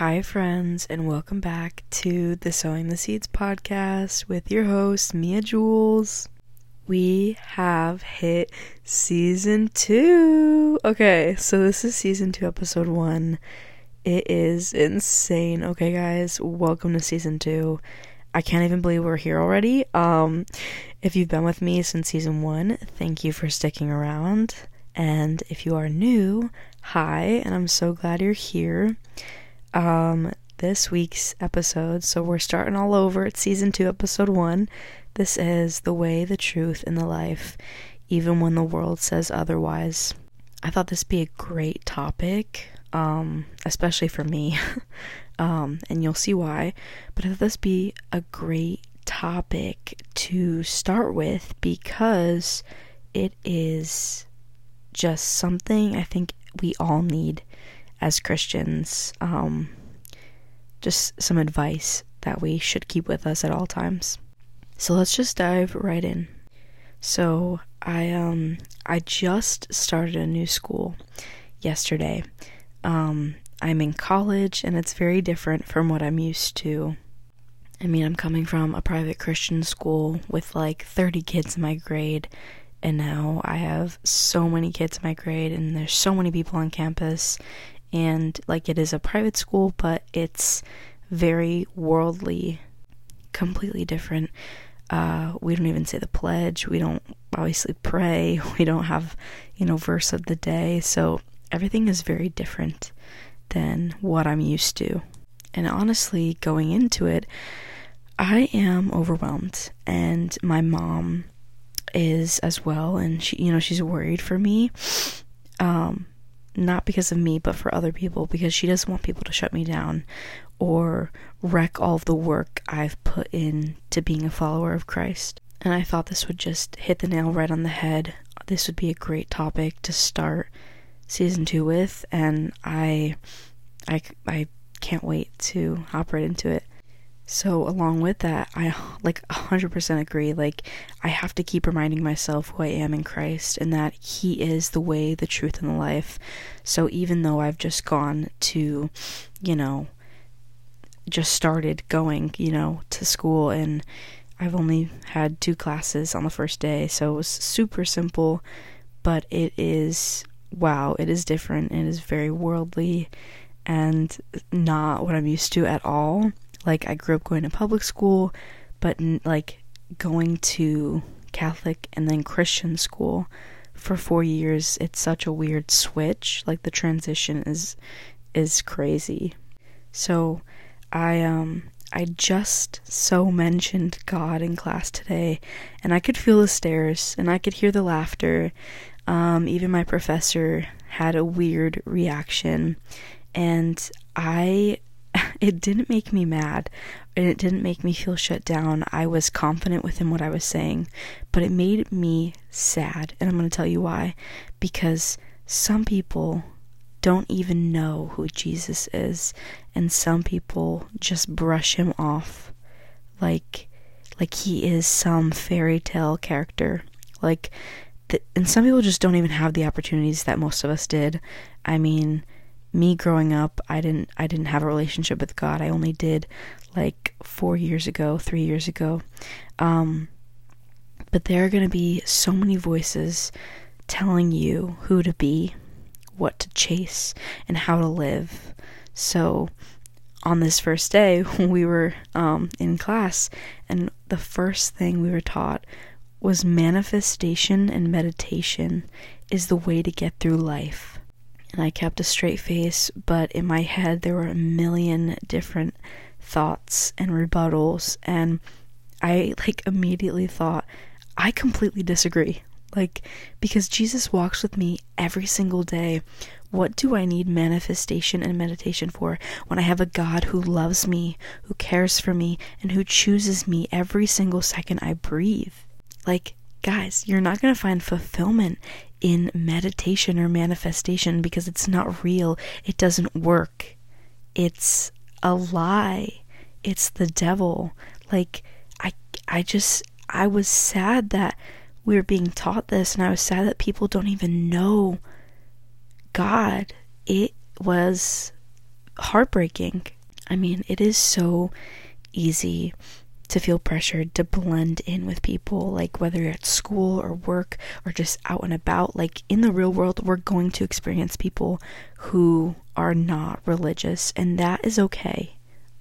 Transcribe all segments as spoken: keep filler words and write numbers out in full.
Hi friends, and welcome back to the Sowing the Seeds podcast with your host, Mia Jules. We have hit season two. Okay, so this is season two, episode one. It is insane. Okay guys, welcome to season two. I can't even believe we're here already. Um, if you've been with me since season one, thank you for sticking around. And if you are new, hi, and I'm so glad you're here. Um, this week's episode, so we're starting all over at season two, episode one. This is The Way, the Truth, and the Life, even when the world says otherwise. I thought this would be a great topic, um, especially for me, um, and you'll see why, but I thought this would be a great topic to start with because it is just something I think we all need as Christians, um, just some advice that we should keep with us at all times. So let's just dive right in. So I um I just started a new school yesterday. Um, I'm in college and it's very different from what I'm used to. I mean, I'm coming from a private Christian school with like thirty kids in my grade, and now I have so many kids in my grade and there's so many people on campus. And like it is a private school, but it's very worldly, completely different. Uh, we don't even say the pledge. We don't obviously pray. We don't have, you know, verse of the day. So everything is very different than what I'm used to. And honestly, going into it, I am overwhelmed. And my mom is as well. And she, you know, she's worried for me. Um, Not because of me, but for other people, because she doesn't want people to shut me down or wreck all of the work I've put in to being a follower of Christ. And I thought this would just hit the nail right on the head. This would be a great topic to start season two with, and I, I, I can't wait to hop right into it. So along with that, I like one hundred percent agree. Like, I have to keep reminding myself who I am in Christ and that He is the way, the truth, and the life. So even though I've just gone to, you know, just started going, you know, to school, and I've only had two classes on the first day, so it was super simple, but it is, wow, it is different. It is very worldly and not what I'm used to at all. Like, I grew up going to public school, but, like, going to Catholic and then Christian school for four years, it's such a weird switch. Like, the transition is is crazy. So, I, um, I just so mentioned God in class today, and I could feel the stares, and I could hear the laughter. Um, even my professor had a weird reaction, and I... it didn't make me mad, and it didn't make me feel shut down. I was confident within what I was saying, but it made me sad, and I'm going to tell you why. Because some people don't even know who Jesus is, and some people just brush him off like like he is some fairy tale character. Like, th- and some people just don't even have the opportunities that most of us did. I mean, me growing up, I didn't I didn't have a relationship with God. I only did like four years ago, three years ago. Um, but there are going to be so many voices telling you who to be, what to chase, and how to live. So on this first day, we were um, in class, and the first thing we were taught was manifestation and meditation is the way to get through life. And I kept a straight face, but in my head there were a million different thoughts and rebuttals, and I like immediately thought, I completely disagree. Like, because Jesus walks with me every single day. What do I need manifestation and meditation for when I have a God who loves me, who cares for me, and who chooses me every single second I breathe? Like, guys, you're not going to find fulfillment in meditation or manifestation because it's not real. It doesn't work. It's a lie. It's the devil. Like, I, I just, I was sad that we were being taught this, and I was sad that people don't even know God. It was heartbreaking. I mean, it is so easy to feel pressured to blend in with people, like whether you're at school or work or just out and about. Like in the real world, we're going to experience people who are not religious, and that is okay.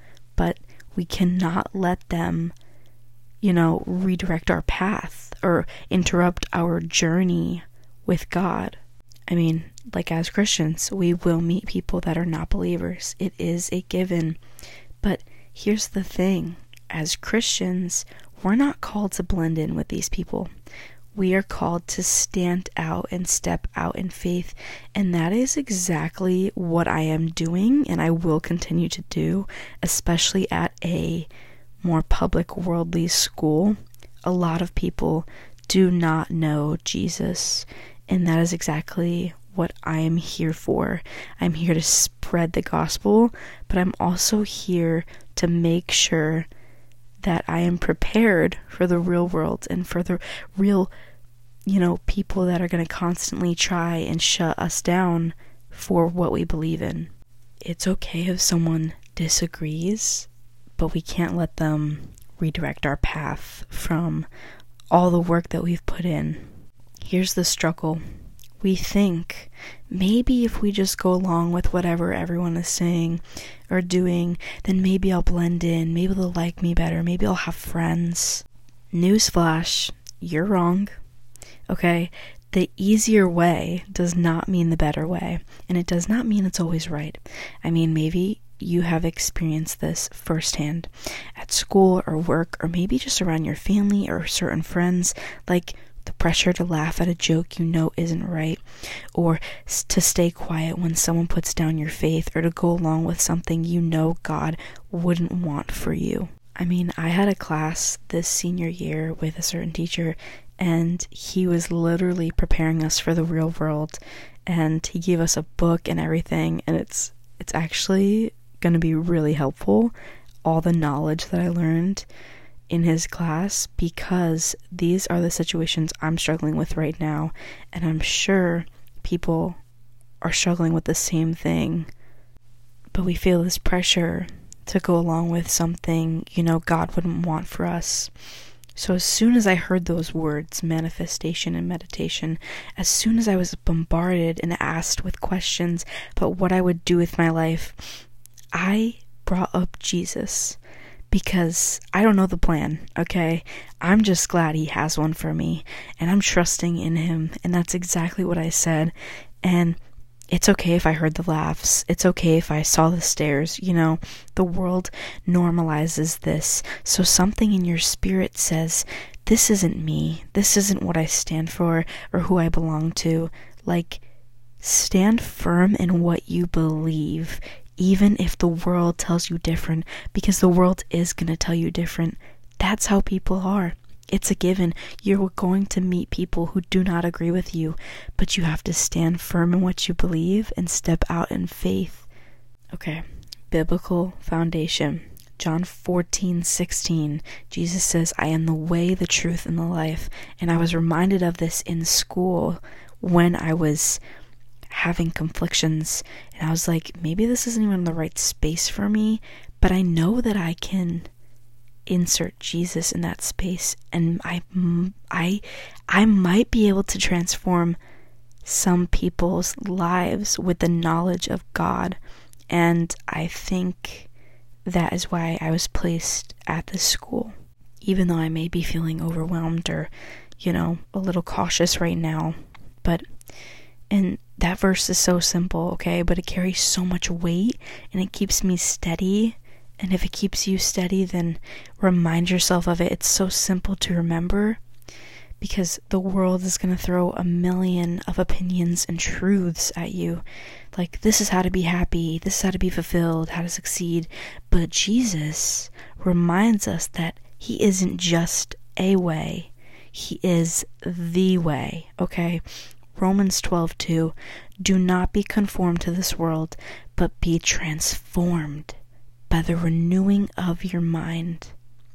But we cannot let them, you know, redirect our path or interrupt our journey with God. I mean, like as Christians, we will meet people that are not believers. It is a given. But here's the thing. As Christians, we're not called to blend in with these people. We are called to stand out and step out in faith. And that is exactly what I am doing and I will continue to do, especially at a more public worldly school. A lot of people do not know Jesus. And that is exactly what I am here for. I'm here to spread the gospel, but I'm also here to make sure that I am prepared for the real world and for the real, you know, people that are going to constantly try and shut us down for what we believe in. It's okay if someone disagrees, but we can't let them redirect our path from all the work that we've put in. Here's the struggle. We think maybe if we just go along with whatever everyone is saying or doing, then maybe I'll blend in, maybe they'll like me better, maybe I'll have friends. Newsflash, you're wrong. Okay? The easier way does not mean the better way, and it does not mean it's always right. I mean, maybe you have experienced this firsthand at school or work, or maybe just around your family or certain friends, like the pressure to laugh at a joke you know isn't right, or to stay quiet when someone puts down your faith, or to go along with something you know God wouldn't want for you. I mean, I had a class this senior year with a certain teacher, and he was literally preparing us for the real world, and he gave us a book and everything, and it's it's actually going to be really helpful, all the knowledge that I learned in his class, because these are the situations I'm struggling with right now, and I'm sure people are struggling with the same thing, but we feel this pressure to go along with something, you know, God wouldn't want for us. So as soon as I heard those words, manifestation and meditation, as soon as I was bombarded and asked with questions about what I would do with my life, I brought up Jesus. Because I don't know the plan, okay? I'm just glad he has one for me, and I'm trusting in him, and that's exactly what I said. And it's okay if I heard the laughs. It's okay if I saw the stares, you know? The world normalizes this, so something in your spirit says, this isn't me, this isn't what I stand for, or who I belong to. Like, stand firm in what you believe, even if the world tells you different, because the world is going to tell you different. That's how people are. It's a given. You're going to meet people who do not agree with you, but you have to stand firm in what you believe and step out in faith. Okay, biblical foundation. John fourteen sixteen, Jesus says, I am the way, the truth, and the life. And I was reminded of this in school when I was having conflictions, and I was like, maybe this isn't even the right space for me, but I know that I can insert Jesus in that space, and I, I, I might be able to transform some people's lives with the knowledge of God, and I think that is why I was placed at this school, even though I may be feeling overwhelmed or, you know, a little cautious right now, but, and that verse is so simple, okay, but it carries so much weight, and it keeps me steady, and if it keeps you steady, then remind yourself of it. It's so simple to remember, because the world is going to throw a million of opinions and truths at you, like, this is how to be happy, this is how to be fulfilled, how to succeed, but Jesus reminds us that he isn't just a way, he is the way, okay? Romans twelve two, do not be conformed to this world, but be transformed by the renewing of your mind.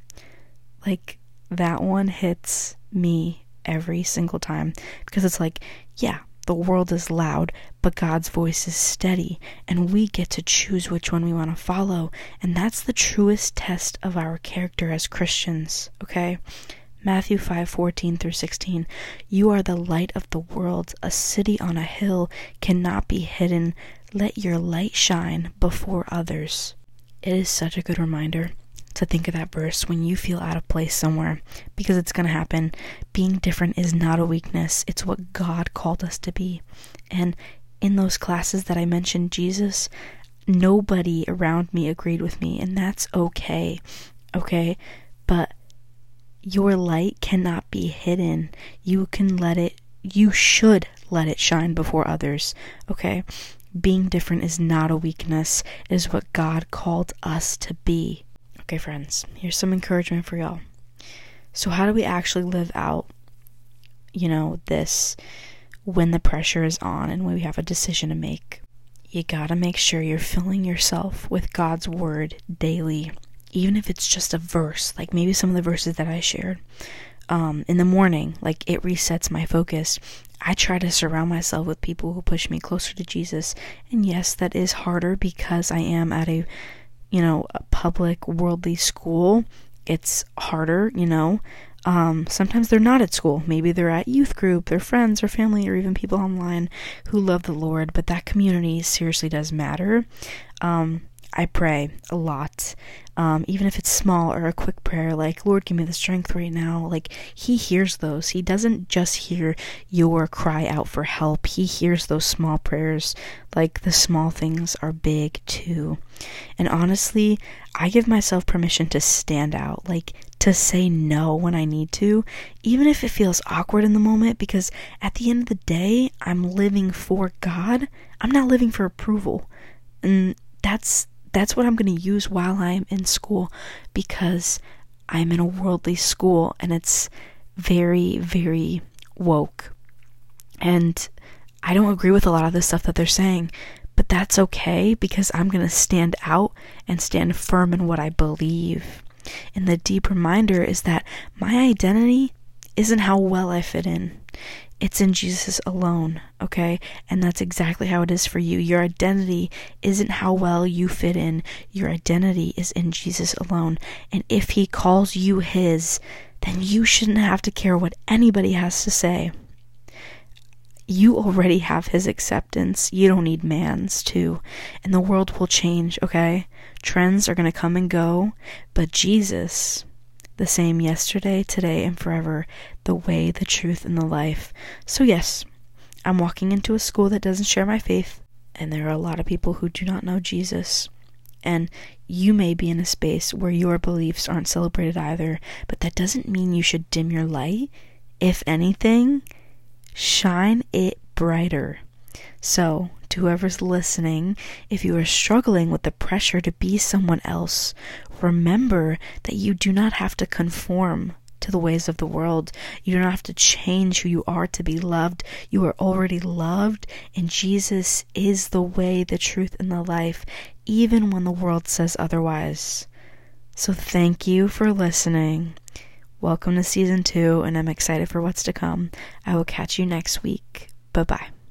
Like, that one hits me every single time, because it's like, yeah, The world is loud, but God's voice is steady, and we get to choose which one we want to follow, and that's the truest test of our character as Christians, okay? Matthew five fourteen through sixteen. You are the light of the world. A city on a hill cannot be hidden. Let your light shine before others. It is such a good reminder to think of that verse when you feel out of place somewhere, because it's going to happen. Being different is not a weakness. It's what God called us to be. And in those classes that I mentioned Jesus, nobody around me agreed with me, and that's okay. Okay? But your light cannot be hidden. You can let it, you should let it shine before others. Okay? Being different is not a weakness. It is what God called us to be. Okay, friends, here's some encouragement for y'all. So how do we actually live out, you know, this when the pressure is on and when we have a decision to make? You gotta make sure you're filling yourself with God's word daily, even if it's just a verse, like maybe some of the verses that I shared. Um, in the morning, like it resets my focus. I try to surround myself with people who push me closer to Jesus. And yes, that is harder because I am at a, you know, a public worldly school. It's harder, you know. Um, sometimes they're not at school. Maybe they're at youth group, their friends or family, or even people online who love the Lord. But that community seriously does matter. Um, I pray a lot, um, even if it's small or a quick prayer, like, Lord, give me the strength right now. Like, he hears those. He doesn't just hear your cry out for help. He hears those small prayers. Like, the small things are big too. And honestly, I give myself permission to stand out, like to say no when I need to, even if it feels awkward in the moment, because at the end of the day, I'm living for God. I'm not living for approval. And that's That's what I'm going to use while I'm in school, because I'm in a worldly school and it's very, very woke. And I don't agree with a lot of the stuff that they're saying, but that's okay, because I'm going to stand out and stand firm in what I believe. And the deep reminder is that my identity isn't how well I fit in. It's in Jesus alone, okay? And that's exactly how it is for you. Your identity isn't how well you fit in. Your identity is in Jesus alone. And if he calls you his, then you shouldn't have to care what anybody has to say. You already have his acceptance. You don't need man's to. And the world will change, okay? Trends are going to come and go, but Jesus, the same yesterday, today, and forever, the way, the truth, and the life. So yes, I'm walking into a school that doesn't share my faith, and there are a lot of people who do not know Jesus. And you may be in a space where your beliefs aren't celebrated either, but that doesn't mean you should dim your light. If anything, shine it brighter. So, to whoever's listening, if you are struggling with the pressure to be someone else, remember that you do not have to conform to the ways of the world. You don't have to change who you are to be loved. You are already loved, and Jesus is the way, the truth, and the life, even when the world says otherwise. So thank you for listening. Welcome to season two, and I'm excited for what's to come. I will catch you next week. Bye-bye.